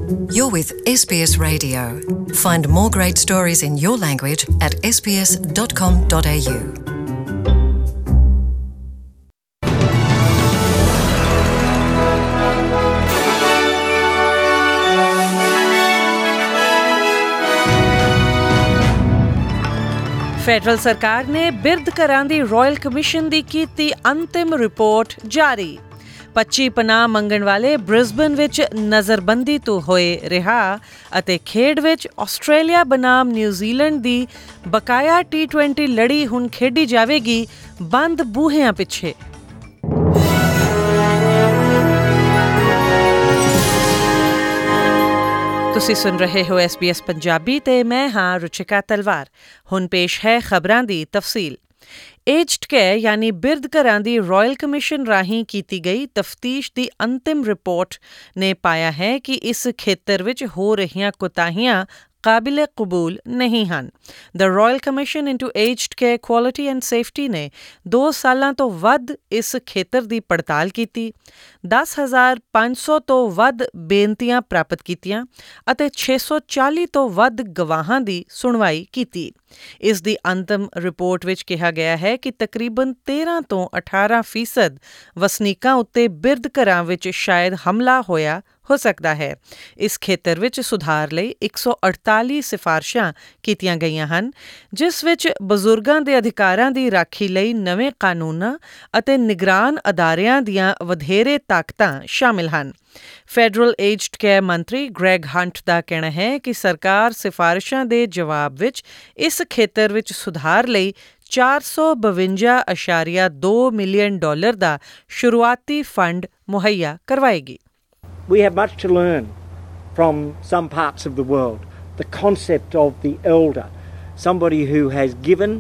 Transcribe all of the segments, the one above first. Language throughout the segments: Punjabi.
You're with SBS Radio. Find more great stories in your language at sbs.com.au. Federal ਸਰਕਾਰ ਨੇ ਬਿਰਧ ਘਰਾਂ ਦੀ ਰਾਇਲ ਕਮਿਸ਼ਨ ਦੀ ਕੀਤੀ ਅੰਤਿਮ ਰਿਪੋਰਟ ਜਾਰੀ। 25 ਪਨਾਹ ਮੰਗਣ ਵਾਲੇ ਬ੍ਰਿਸਬਨ ਵਿੱਚ ਨਜ਼ਰਬੰਦੀ ਤੋਂ ਹੋਏ ਰਿਹਾ ਅਤੇ ਖੇਡ ਵਿੱਚ ਆਸਟ੍ਰੇਲੀਆ ਬਨਾਮ ਨਿਊਜ਼ੀਲੈਂਡ ਦੀ ਬਕਾਇਆ T20 ਲੜੀ ਹੁਣ ਖੇਡੀ ਜਾਵੇਗੀ ਬੰਦ ਬੂਹਿਆਂ ਪਿੱਛੇ। ਤੁਸੀਂ ਸੁਣ ਰਹੇ ਹੋ SBS ਪੰਜਾਬੀ ਤੇ ਮੈਂ ਹਾਂ ਰੁਚਿਕਾ ਤਲਵਾਰ। ਹੁਣ ਪੇਸ਼ ਹੈ ਖਬਰਾਂ ਦੀ ਤਫਸੀਲ। ਏਜਡ ਕੇਅਰ ਯਾਨੀ ਬਿਰਧ ਘਰਾਂ ਦੀ ਰਾਇਲ ਕਮਿਸ਼ਨ ਰਾਹੀਂ ਕੀਤੀ ਗਈ ਤਫਤੀਸ਼ ਦੀ ਅੰਤਿਮ ਰਿਪੋਰਟ ਨੇ ਪਾਇਆ ਹੈ ਕਿ ਇਸ ਖੇਤਰ ਵਿੱਚ ਹੋ ਰਹੀਆਂ ਕੋਤਾਹੀਆਂ ਕਾਬਿਲ ਕਬੂਲ ਨਹੀਂ ਹਨ। The royal commission into aged care quality and safety ਨੇ 2 ਸਾਲਾਂ ਤੋਂ ਵੱਧ ਇਸ ਖੇਤਰ ਦੀ ਪੜਤਾਲ ਕੀਤੀ, 10,500 ਤੋਂ ਵੱਧ ਬੇਨਤੀਆਂ ਪ੍ਰਾਪਤ ਕੀਤੀਆਂ ਅਤੇ 640 ਤੋਂ ਵੱਧ ਗਵਾਹਾਂ ਦੀ ਸੁਣਵਾਈ ਕੀਤੀ। ਇਸ ਦੀ ਅੰਤਮ ਰਿਪੋਰਟ ਵਿੱਚ ਕਿਹਾ ਗਿਆ ਹੈ ਕਿ ਤਕਰੀਬਨ 13 ਤੋਂ 18% ਵਸਨੀਕਾਂ ਉੱਤੇ ਬਿਰਧ ਘਰਾਂ ਵਿੱਚ ਸ਼ਾਇਦ ਹਮਲਾ ਹੋਇਆ ਹੋ ਸਕਦਾ ਹੈ। ਇਸ ਖੇਤਰ ਵਿੱਚ ਸੁਧਾਰ ਲਈ 148 ਸਿਫਾਰਸ਼ਾਂ ਕੀਤੀਆਂ ਗਈਆਂ ਹਨ, ਜਿਸ ਵਿੱਚ ਬਜ਼ੁਰਗਾਂ ਦੇ ਅਧਿਕਾਰਾਂ ਦੀ ਰਾਖੀ ਲਈ ਨਵੇਂ ਕਾਨੂੰਨਾਂ ਅਤੇ ਨਿਗਰਾਨ ਅਦਾਰਿਆਂ ਦੀਆਂ ਵਧੇਰੇ ਤਾਕਤਾਂ ਸ਼ਾਮਿਲ ਹਨ। ਫੈਡਰਲ ਏਜਡ ਕੇਅਰ ਮੰਤਰੀ ਗ੍ਰੈਗ ਹੰਟ ਦਾ ਕਹਿਣਾ ਹੈ ਕਿ ਸਰਕਾਰ ਸਿਫਾਰਸ਼ਾਂ ਦੇ ਜਵਾਬ ਵਿੱਚ ਇਸ ਖੇਤਰ ਵਿੱਚ ਸੁਧਾਰ ਲਈ $452.2 ਮਿਲੀਅਨ ਦਾ ਸ਼ੁਰੂਆਤੀ ਫੰਡ ਮੁਹੱਈਆ ਕਰਵਾਏਗੀ। We have much to learn from some parts of the world. The concept of the elder, somebody who has given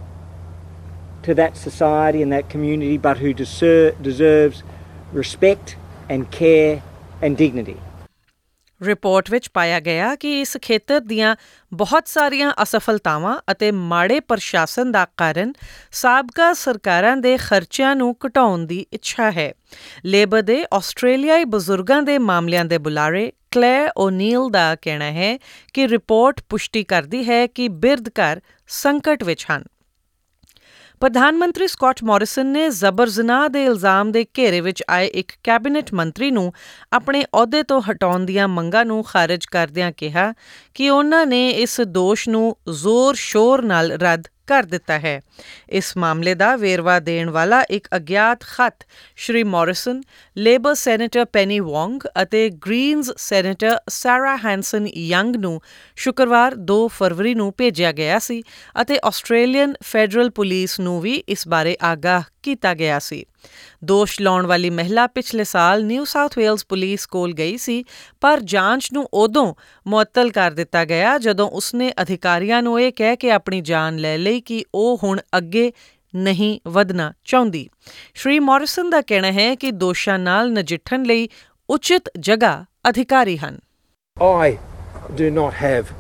to that society and that community but who deserves respect and care and dignity. Report ਵਿੱਚ ਪਾਇਆ ਗਿਆ ਕਿ ਇਸ ਖੇਤਰ ਦੀਆਂ ਬਹੁਤ ਸਾਰੀਆਂ ਅਸਫਲਤਾਵਾਂ ਅਤੇ ਮਾੜੇ ਪ੍ਰਸ਼ਾਸਨ ਦਾ ਕਾਰਨ ਸਾਬਕਾ ਸਰਕਾਰਾਂ ਦੇ ਖਰਚਿਆਂ ਨੂੰ ਘਟਾਉਣ ਦੀ ਇੱਛਾ ਹੈ। ਲੇਬਰ ਦੇ ਆਸਟ੍ਰੇਲੀਆਈ ਬਜ਼ੁਰਗਾਂ ਦੇ ਮਾਮਲਿਆਂ ਦੇ ਬੁਲਾਰੇ ਕਲੇਅਰ ਓਨੀਲ ਦਾ ਕਹਿਣਾ ਹੈ ਕਿ ਰਿਪੋਰਟ ਪੁਸ਼ਟੀ ਕਰਦੀ ਹੈ ਕਿ ਬਿਰਧ ਘਰ ਸੰਕਟ ਵਿੱਚ ਹਨ। ਪ੍ਰਧਾਨ ਮੰਤਰੀ ਸਕਾਟ ਮੋਰਿਸਨ ਨੇ ਜ਼ਬਰ ਜ਼ਨਾਹ ਦੇ ਇਲਜ਼ਾਮ ਦੇ ਘੇਰੇ ਵਿੱਚ ਆਏ ਇੱਕ ਕੈਬਨਿਟ ਮੰਤਰੀ ਨੂੰ ਆਪਣੇ ਅਹੁਦੇ ਤੋਂ ਹਟਾਉਣ ਦੀਆਂ ਮੰਗਾਂ ਨੂੰ ਖਾਰਜ ਕਰਦਿਆਂ ਕਿਹਾ ਕਿ ਉਹਨਾਂ ਨੇ ਇਸ ਦੋਸ਼ ਨੂੰ ਜ਼ੋਰ-ਸ਼ੋਰ ਨਾਲ ਰੱਦ ਕਰ ਦਿੱਤਾ ਹੈ। ਇਸ ਮਾਮਲੇ ਦਾ ਵੇਰਵਾ ਦੇਣ ਵਾਲਾ ਇੱਕ ਅਗਿਆਤ ਖੱਤ Shri Morrison, Labor senator Penny Wong ਅਤੇ Greens senator Sarah Hanson young ਨੂੰ ਸ਼ੁੱਕਰਵਾਰ 2 ਫਰਵਰੀ ਨੂੰ ਭੇਜਿਆ ਗਿਆ ਸੀ ਅਤੇ ਆਸਟ੍ਰੇਲੀਅਨ ਫੈਡਰਲ ਪੁਲਿਸ ਨੂੰ ਵੀ ਇਸ ਬਾਰੇ ਆਗਾਹ ਕੀਤਾ ਗਿਆ ਸੀ। ਦੋਸ਼ ਲਾਉਣ ਵਾਲੀ ਮਹਿਲਾ ਪਿਛਲੇ ਸਾਲ ਨਿਊ ਸਾਊਥ ਵੇਲਜ਼ ਪੁਲਿਸ ਕੋਲ ਗਈ ਸੀ, ਪਰ ਜਾਂਚ ਨੂੰ ਉਦੋਂ ਮੁਅੱਤਲ ਕਰ ਦਿੱਤਾ ਗਿਆ ਜਦੋਂ ਉਸਨੇ ਅਧਿਕਾਰੀਆਂ ਨੂੰ ਇਹ ਕਹਿ ਕੇ ਆਪਣੀ ਜਾਨ ਲੈ ਲਈ ਕਿ ਉਹ ਹੁਣ ਅੱਗੇ ਨਹੀਂ ਵਧਣਾ ਚਾਹੁੰਦੀ। ਸ਼੍ਰੀ ਮੋਰਿਸਨ ਦਾ ਕਹਿਣਾ ਹੈ ਕਿ ਦੋਸ਼ਾਂ ਨਾਲ ਨਜਿੱਠਣ ਲਈ ਉਚਿਤ ਜਗ੍ਹਾ ਅਧਿਕਾਰੀ ਹਨ। I do not have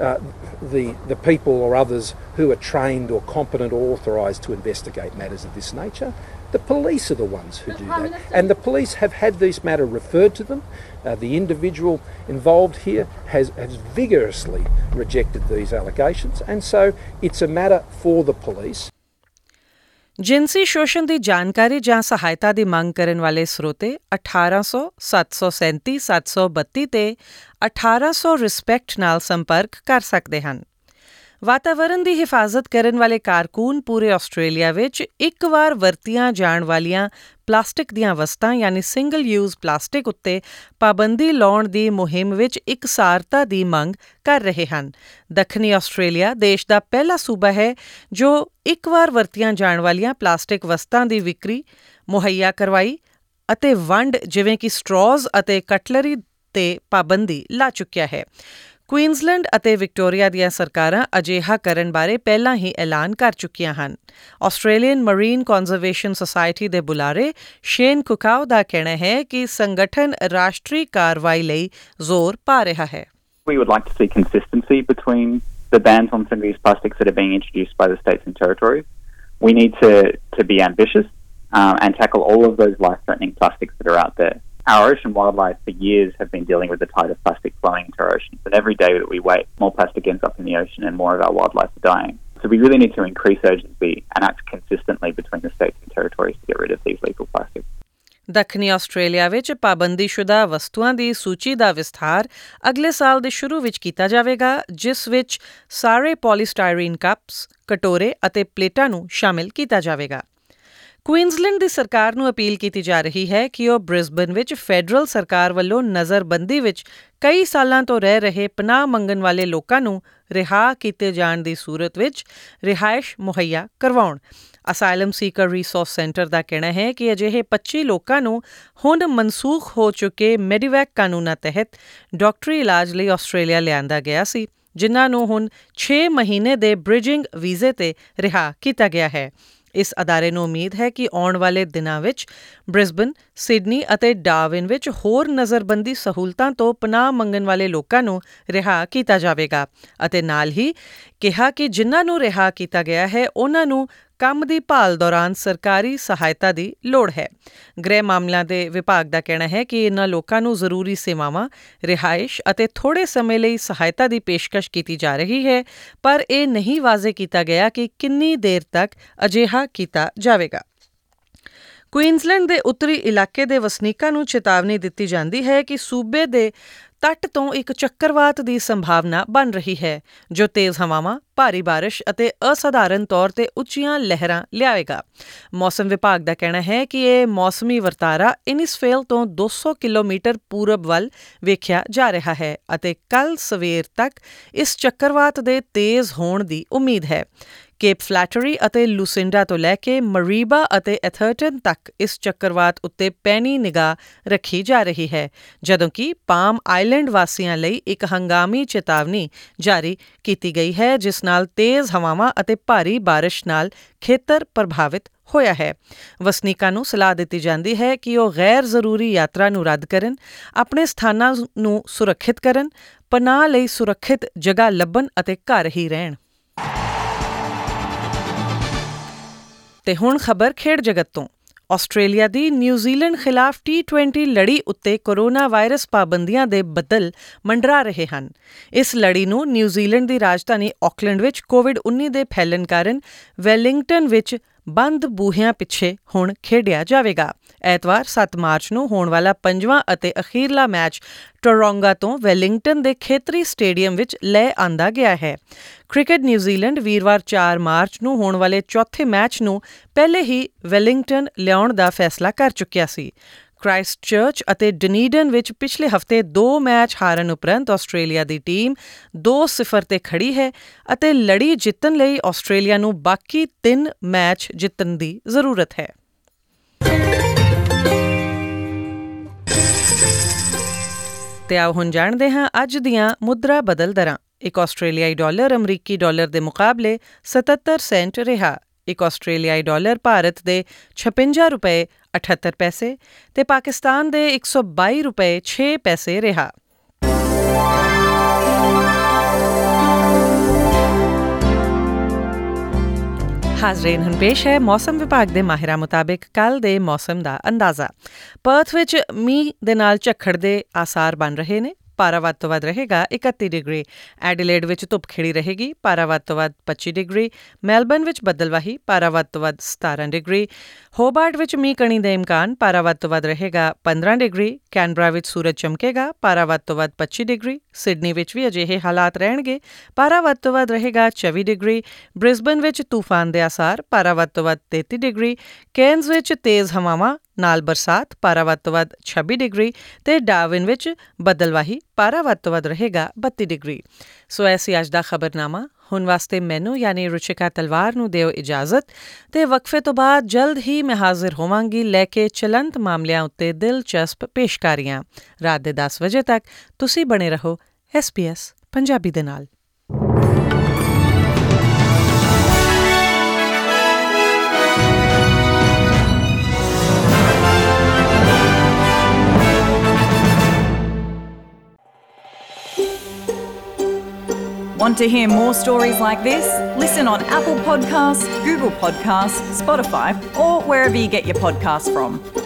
the people or others who are trained or competent or authorised to investigate matters of this nature. The police are the ones who do that. And the police have had these matters referred to them. The individual involved here has vigorously rejected these allegations. And so it's a matter for the police. ਜਿਨਸੀ ਸ਼ੋਸ਼ਣ ਦੀ ਜਾਣਕਾਰੀ ਜਾਂ ਸਹਾਇਤਾ ਦੀ ਮੰਗ ਕਰਨ ਵਾਲੇ ਸਰੋਤੇ 1800 737 732 ਤੇ 1800 ਰਿਸਪੈਕਟ ਨਾਲ ਸੰਪਰਕ ਕਰ ਸਕਦੇ ਹਨ। ਵਾਤਾਵਰਣ ਦੀ ਹਿਫਾਜ਼ਤ ਕਰਨ ਵਾਲੇ ਕਾਰਕੁਨ ਪੂਰੇ ਆਸਟ੍ਰੇਲੀਆ ਵਿੱਚ ਇੱਕ ਵਾਰ ਵਰਤੀਆਂ ਜਾਣ ਵਾਲੀਆਂ ਪਲਾਸਟਿਕ ਦੀਆਂ ਵਸਤਾਂ ਯਾਨੀ ਸਿੰਗਲ ਯੂਜ਼ ਪਲਾਸਟਿਕ ਉੱਤੇ ਪਾਬੰਦੀ ਲਾਉਣ ਦੀ ਮੁਹਿੰਮ ਵਿੱਚ ਇਕਸਾਰਤਾ ਦੀ ਮੰਗ ਕਰ ਰਹੇ ਹਨ। ਦੱਖਣੀ ਆਸਟ੍ਰੇਲੀਆ ਦੇਸ਼ ਦਾ ਪਹਿਲਾ ਸੂਬਾ ਹੈ ਜੋ ਇੱਕ ਵਾਰ ਵਰਤੀਆਂ ਜਾਣ ਵਾਲੀਆਂ ਪਲਾਸਟਿਕ ਵਸਤਾਂ ਦੀ ਵਿਕਰੀ, ਮੁਹੱਈਆ ਕਰਵਾਈ ਅਤੇ ਵੰਡ ਜਿਵੇਂ ਕਿ ਸਟ੍ਰੋਜ਼ ਅਤੇ ਕਟਲਰੀ ਤੇ ਪਾਬੰਦੀ ਲਾ ਚੁੱਕਿਆ ਹੈ। ਕੁਈਨਜ਼ਲੈਂਡ ਅਤੇ ਵਿਕਟੋਰੀਆ ਦੀਆਂ ਸਰਕਾਰਾਂ ਅਜਿਹਾ ਕਰਨ ਬਾਰੇ ਪਹਿਲਾਂ ਹੀ ਐਲਾਨ ਕਰ ਚੁੱਕੀਆਂ ਹਨ। ਆਸਟ੍ਰੇਲੀਅਨ ਮਰੀਨ ਕੰਜ਼ਰਵੇਸ਼ਨ ਸੁਸਾਇਟੀ ਦੇ ਬੁਲਾਰੇ ਸ਼ੇਨ ਕੁਕਾਓ ਦਾ ਕਹਿਣਾ ਹੈ ਕਿ ਸੰਗਠਨ ਰਾਸ਼ਟਰੀ ਕਾਰਵਾਈ ਲਈ ਜ਼ੋਰ ਪਾ ਰਿਹਾ ਹੈ। We would like to see consistency between the bans on single-use plastics that are being introduced by the states and territories. We need to be ambitious and tackle all of those life-threatening plastics that are out there. Our ocean wildlife for years have been dealing with the tide of plastic flowing into our oceans, and every day that we wait, more plastic ends up in the ocean and more of our wildlife are dying. So we really need to increase urgency and act consistently between the states and territories to get rid of these lethal plastics. ਦੱਖਣੀ ਆਸਟ੍ਰੇਲੀਆ ਵਿੱਚ ਪਾਬੰਦੀਸ਼ੁਦਾ ਵਸਤੂਆਂ ਦੀ ਸੂਚੀ ਦਾ ਵਿਸਥਾਰ ਅਗਲੇ ਸਾਲ ਦੇ ਸ਼ੁਰੂ ਵਿੱਚ ਕੀਤਾ ਜਾਵੇਗਾ, ਜਿਸ ਵਿੱਚ ਸਾਰੇ ਪੋਲੀਸਟਾਈਰੀਨ ਕੱਪਸ, ਕਟੋਰੇ ਅਤੇ ਪਲੇਟਾਂ ਨੂੰ ਸ਼ਾਮਿਲ ਕੀਤਾ ਜਾਵੇਗਾ। ਕੁਈਨਜ਼ਲੈਂਡ ਦੀ ਸਰਕਾਰ ਨੂੰ ਅਪੀਲ ਕੀਤੀ ਜਾ ਰਹੀ ਹੈ ਕਿ ਉਹ ਬ੍ਰਿਸਬਨ ਵਿੱਚ ਫੈਡਰਲ ਸਰਕਾਰ ਵੱਲੋਂ ਨਜ਼ਰਬੰਦੀ ਵਿੱਚ ਕਈ ਸਾਲਾਂ ਤੋਂ ਰਹਿ ਰਹੇ ਪਨਾਹ ਮੰਗਣ ਵਾਲੇ ਲੋਕਾਂ ਨੂੰ ਰਿਹਾ ਕੀਤੇ ਜਾਣ ਦੀ ਸੂਰਤ ਵਿੱਚ ਰਿਹਾਇਸ਼ ਮੁਹੱਈਆ ਕਰਵਾਉਣ। ਅਸਾਈਲਮ ਸੀਕਰ ਰਿਸੋਰਸ ਸੈਂਟਰ ਦਾ ਕਹਿਣਾ ਹੈ ਕਿ ਅਜਿਹੇ 25 ਲੋਕਾਂ ਨੂੰ ਹੁਣ ਮਨਸੂਖ ਹੋ ਚੁੱਕੇ ਮੈਡੀਵੈਕ ਕਾਨੂੰਨਾਂ ਤਹਿਤ ਡਾਕਟਰੀ ਇਲਾਜ ਲਈ ਆਸਟ੍ਰੇਲੀਆ ਲਿਆਂਦਾ ਗਿਆ ਸੀ, ਜਿਨ੍ਹਾਂ ਨੂੰ ਹੁਣ 6 ਮਹੀਨੇ ਦੇ ਬ੍ਰਿਜਿੰਗ ਵੀਜ਼ੇ ਤੇ ਰਿਹਾ ਕੀਤਾ ਗਿਆ ਹੈ। ਇਸ ਅਦਾਰੇ ਨੂੰ ਉਮੀਦ ਹੈ ਕਿ ਆਉਣ ਵਾਲੇ ਦਿਨਾਂ ਵਿੱਚ ਬ੍ਰਿਸਬਨ, ਸਿਡਨੀ ਅਤੇ ਡਾਰਵਿਨ ਵਿੱਚ ਹੋਰ ਨਜ਼ਰਬੰਦੀ ਸਹੂਲਤਾਂ ਤੋਂ ਪਨਾਹ ਮੰਗਣ ਵਾਲੇ ਲੋਕਾਂ ਨੂੰ ਰਿਹਾ ਕੀਤਾ ਜਾਵੇਗਾ ਅਤੇ ਨਾਲ ਹੀ ਕਿਹਾ ਕਿ ਜਿਨ੍ਹਾਂ ਨੂੰ ਰਿਹਾ ਕੀਤਾ ਗਿਆ ਹੈ ਉਹਨਾਂ ਨੂੰ ਕੰਮ ਦੀ ਭਾਲ ਦੌਰਾਨ ਸਰਕਾਰੀ ਸਹਾਇਤਾ ਦੀ ਲੋੜ ਹੈ। ਗ੍ਰਹਿ ਮਾਮਲਿਆਂ ਦੇ ਵਿਭਾਗ ਦਾ ਕਹਿਣਾ ਹੈ ਕਿ ਇਨ੍ਹਾਂ ਲੋਕਾਂ ਨੂੰ ਜ਼ਰੂਰੀ ਸੇਵਾਵਾਂ, ਰਿਹਾਇਸ਼ ਅਤੇ ਥੋੜ੍ਹੇ ਸਮੇਂ ਲਈ ਸਹਾਇਤਾ ਦੀ ਪੇਸ਼ਕਸ਼ ਕੀਤੀ ਜਾ ਰਹੀ ਹੈ, ਪਰ ਇਹ ਨਹੀਂ ਵਾਜ਼ੇ ਕੀਤਾ ਗਿਆ ਕਿ ਕਿੰਨੀ ਦੇਰ ਤੱਕ ਅਜਿਹਾ ਕੀਤਾ ਜਾਵੇਗਾ। ਕੁਈਨਜ਼ਲੈਂਡ ਦੇ ਉੱਤਰੀ ਇਲਾਕੇ ਦੇ ਵਸਨੀਕਾਂ ਨੂੰ ਚੇਤਾਵਨੀ ਦਿੱਤੀ ਜਾਂਦੀ ਹੈ ਕਿ ਸੂਬੇ ਦੇ ਤੱਟ ਤੋਂ ਇੱਕ ਚੱਕਰਵਾਤ ਦੀ ਸੰਭਾਵਨਾ ਬਣ ਰਹੀ ਹੈ, ਜੋ ਤੇਜ਼ ਹਵਾਵਾਂ, ਭਾਰੀ ਬਾਰਿਸ਼ ਅਤੇ ਅਸਾਧਾਰਨ ਤੌਰ ਤੇ ਉੱਚੀਆਂ ਲਹਿਰਾਂ ਲਿਆਵੇਗਾ। ਮੌਸਮ ਵਿਭਾਗ ਦਾ ਕਹਿਣਾ ਹੈ ਕਿ ਇਹ ਮੌਸਮੀ ਵਰਤਾਰਾ ਇਨਿਸਫੇਲ ਤੋਂ 200 ਕਿਲੋਮੀਟਰ ਪੂਰਬ ਵੱਲ ਵੇਖਿਆ ਜਾ ਰਿਹਾ ਹੈ ਅਤੇ ਕੱਲ੍ਹ ਸਵੇਰ ਤੱਕ ਇਸ ਚੱਕਰਵਾਤ ਦੇ ਤੇਜ਼ ਹੋਣ ਦੀ ਉਮੀਦ ਹੈ। ਕੇਪ ਫਲੈਟਰੀ ਅਤੇ ਲੂਸਿੰਡਾ ਤੋਂ ਲੈ ਕੇ ਮਰੀਬਾ ਅਤੇ ਐਥਰਟਨ ਤੱਕ ਇਸ ਚੱਕਰਵਾਤ ਉੱਤੇ ਪੈਣੀ ਨਿਗਾਹ ਰੱਖੀ ਜਾ ਰਹੀ ਹੈ, ਜਦੋਂ ਕਿ ਪਾਮ ਆਈਲੈਂਡ ਵਾਸੀਆਂ ਲਈ ਇੱਕ ਹੰਗਾਮੀ ਚੇਤਾਵਨੀ ਜਾਰੀ ਕੀਤੀ ਗਈ ਹੈ, ਜਿਸ ਨਾਲ ਤੇਜ਼ ਹਵਾਵਾਂ ਅਤੇ ਭਾਰੀ ਬਾਰਿਸ਼ ਨਾਲ ਖੇਤਰ ਪ੍ਰਭਾਵਿਤ ਹੋਇਆ ਹੈ। ਵਸਨੀਕਾਂ ਨੂੰ ਸਲਾਹ ਦਿੱਤੀ ਜਾਂਦੀ ਹੈ ਕਿ ਉਹ ਗੈਰ ਜ਼ਰੂਰੀ ਯਾਤਰਾ ਨੂੰ ਰੱਦ ਕਰਨ, ਆਪਣੇ ਸਥਾਨਾਂ ਨੂੰ ਸੁਰੱਖਿਅਤ ਕਰਨ, ਪਨਾਹ ਲਈ ਸੁਰੱਖਿਅਤ ਜਗ੍ਹਾ ਲੱਭਣ ਅਤੇ ਘਰ ਹੀ ਰਹਿਣ। ਤੇ ਹੁਣ ਖਬਰ ਖੇਡ ਜਗਤ ਤੋਂ। ਆਸਟ੍ਰੇਲੀਆ ਦੀ ਨਿਊਜ਼ੀਲੈਂਡ ਖਿਲਾਫ T20 ਲੜੀ ਉੱਤੇ ਕੋਰੋਨਾ ਵਾਇਰਸ ਪਾਬੰਦੀਆਂ ਦੇ ਬੱਦਲ ਮੰਡਰਾ ਰਹੇ ਹਨ। ਇਸ ਲੜੀ ਨੂੰ ਨਿਊਜ਼ੀਲੈਂਡ ਦੀ ਰਾਜਧਾਨੀ ਆਕਲੈਂਡ ਵਿੱਚ ਕੋਵਿਡ-19 ਦੇ ਫੈਲਣ ਕਾਰਨ ਵੈਲਿੰਗਟਨ ਵਿੱਚ ਬੰਦ ਬੂਹਿਆਂ ਪਿੱਛੇ ਹੁਣ ਖੇਡਿਆ ਜਾਵੇਗਾ। ਐਤਵਾਰ 7 ਮਾਰਚ ਨੂੰ ਹੋਣ ਵਾਲਾ 5ਵਾਂ ਅਤੇ ਅਖੀਰਲਾ ਮੈਚ ਟੋਰੋਂਗਾ ਤੋਂ ਵੈਲਿੰਗਟਨ ਦੇ ਖੇਤਰੀ ਸਟੇਡੀਅਮ ਵਿੱਚ ਲੈ ਆਂਦਾ ਗਿਆ ਹੈ। ਕ੍ਰਿਕਟ ਨਿਊਜ਼ੀਲੈਂਡ ਵੀਰਵਾਰ 4 ਮਾਰਚ ਨੂੰ ਹੋਣ ਵਾਲੇ ਚੌਥੇ ਮੈਚ ਨੂੰ ਪਹਿਲੇ ਹੀ ਵੈਲਿੰਗਟਨ ਲਿਆਉਣ ਦਾ ਫੈਸਲਾ ਕਰ ਚੁੱਕਿਆ ਸੀ। ਕ੍ਰਾਈਸਟਚਰਚ ਅਤੇ ਡਨੀਡਨ ਵਿੱਚ ਪਿਛਲੇ ਹਫ਼ਤੇ 2 ਮੈਚ ਹਾਰਨ ਉਪਰੰਤ ਆਸਟ੍ਰੇਲੀਆ ਦੀ ਟੀਮ 2-0 ਤੇ ਖੜੀ ਹੈ ਅਤੇ ਲੜੀ ਜਿੱਤਣ ਲਈ ਆਸਟ੍ਰੇਲੀਆ ਨੂੰ ਬਾਕੀ 3 ਮੈਚ ਜਿੱਤਣ ਦੀ ਜ਼ਰੂਰਤ ਹੈ। ਤੇ ਆਓ ਹੁਣ ਜਾਣਦੇ ਹਾਂ ਅੱਜ ਦੀਆਂ ਮੁਦਰਾ ਬਦਲ ਦਰਾਂ। ਇੱਕ ਆਸਟ੍ਰੇਲੀਆਈ ਡਾਲਰ ਅਮਰੀਕੀ ਡਾਲਰ ਦੇ ਮੁਕਾਬਲੇ 77 ਸੈਂਟ ਰਿਹਾ। ਇੱਕ ਆਸਟ੍ਰੇਲੀਆਈ ਡਾਲਰ ਭਾਰਤ ਦੇ 56 ਰੁਪਏ 78 ਪੈਸੇ ਤੇ ਪਾਕਿਸਤਾਨ ਦੇ 122 ਰੁਪਏ 6 ਪੈਸੇ ਰਿਹਾ। ਹਾਜ਼ਰੀਨ, ਹੁਣ ਪੇਸ਼ ਹੈ ਮੌਸਮ ਵਿਭਾਗ ਦੇ ਮਾਹਿਰਾਂ ਮੁਤਾਬਿਕ ਕੱਲ੍ਹ ਦੇ ਮੌਸਮ ਦਾ ਅੰਦਾਜ਼ਾ। ਪਰਥ ਵਿੱਚ ਮੀਂਹ ਦੇ ਨਾਲ ਝੱਖੜ ਦੇ ਆਸਾਰ ਬਣ ਰਹੇ ਨੇ। ਪਾਰਾ ਵੱਧ ਤੋਂ ਵੱਧ ਰਹੇਗਾ 31 ਡਿਗਰੀ। ਐਡੀਲੇਡ ਵਿੱਚ ਧੁੱਪ ਖਿੜੀ ਰਹੇਗੀ। ਪਾਰਾ ਵੱਧ ਤੋਂ ਵੱਧ 25 ਡਿਗਰੀ। ਮੈਲਬਰਨ ਵਿੱਚ ਬੱਦਲਵਾਹੀ। ਪਾਰਾ ਵੱਧ ਤੋਂ ਵੱਧ 17 ਡਿਗਰੀ। ਹੋਬਾਰਟ ਵਿੱਚ ਮੀਂਹ ਕਣੀ ਦੇ ਇਮਕਾਨ। ਪਾਰਾ ਵੱਧ ਤੋਂ ਵੱਧ ਰਹੇਗਾ 15 ਡਿਗਰੀ। ਕੈਨਬਰਾ ਵਿੱਚ ਸੂਰਜ ਚਮਕੇਗਾ। ਪਾਰਾ ਵੱਧ ਤੋਂ ਵੱਧ 25 ਡਿਗਰੀ। ਸਿਡਨੀ ਵਿੱਚ ਵੀ ਅਜਿਹੇ ਹਾਲਾਤ ਰਹਿਣਗੇ। ਪਾਰਾ ਵੱਧ ਤੋਂ ਵੱਧ ਰਹੇਗਾ 24 ਡਿਗਰੀ। ਬ੍ਰਿਸਬਨ ਵਿੱਚ ਤੂਫਾਨ ਦੇ ਆਸਾਰ। ਪਾਰਾ ਵੱਧ ਤੋਂ ਵੱਧ 33 ਡਿਗਰੀ। ਕੇਨਜ਼ ਵਿੱਚ ਤੇਜ਼ ਹਵਾਵਾਂ ਨਾਲ ਬਰਸਾਤ। ਪਾਰਾ ਵੱਧ ਤੋਂ ਵੱਧ 26 ਡਿਗਰੀ ਤੇ ਡਾਰਵਿਨ ਵਿੱਚ ਬੱਦਲਵਾਹੀ। ਪਾਰਾ ਵੱਧ ਤੋਂ ਵੱਧ ਰਹੇਗਾ 32 ਡਿਗਰੀ। ਸੋ ਐਸੀ ਅੱਜ ਦਾ ਖਬਰਨਾਮਾ। ਹੁਣ ਵਾਸਤੇ ਮੈਨੂੰ ਯਾਨੀ ਰੁਚਿਕਾ ਤਲਵਾਰ ਨੂੰ ਦਿਓ ਇਜਾਜ਼ਤ ਤੇ ਵਕਫੇ ਤੋਂ ਬਾਅਦ ਜਲਦ ਹੀ ਮੈਂ ਹਾਜ਼ਰ ਹੋਵਾਂਗੀ ਲੈ ਕੇ ਚਲੰਤ ਮਾਮਲਿਆਂ ਉੱਤੇ ਦਿਲਚਸਪ ਪੇਸ਼ਕਾਰੀਆਂ। ਰਾਤ ਦੇ 10 ਵਜੇ ਤੱਕ ਤੁਸੀਂ ਬਣੇ ਰਹੋ SBS ਪੰਜਾਬੀ ਦੇ ਨਾਲ। Want to hear more stories like this? Listen on Apple Podcasts, Google Podcasts, Spotify, or wherever you get your podcasts from.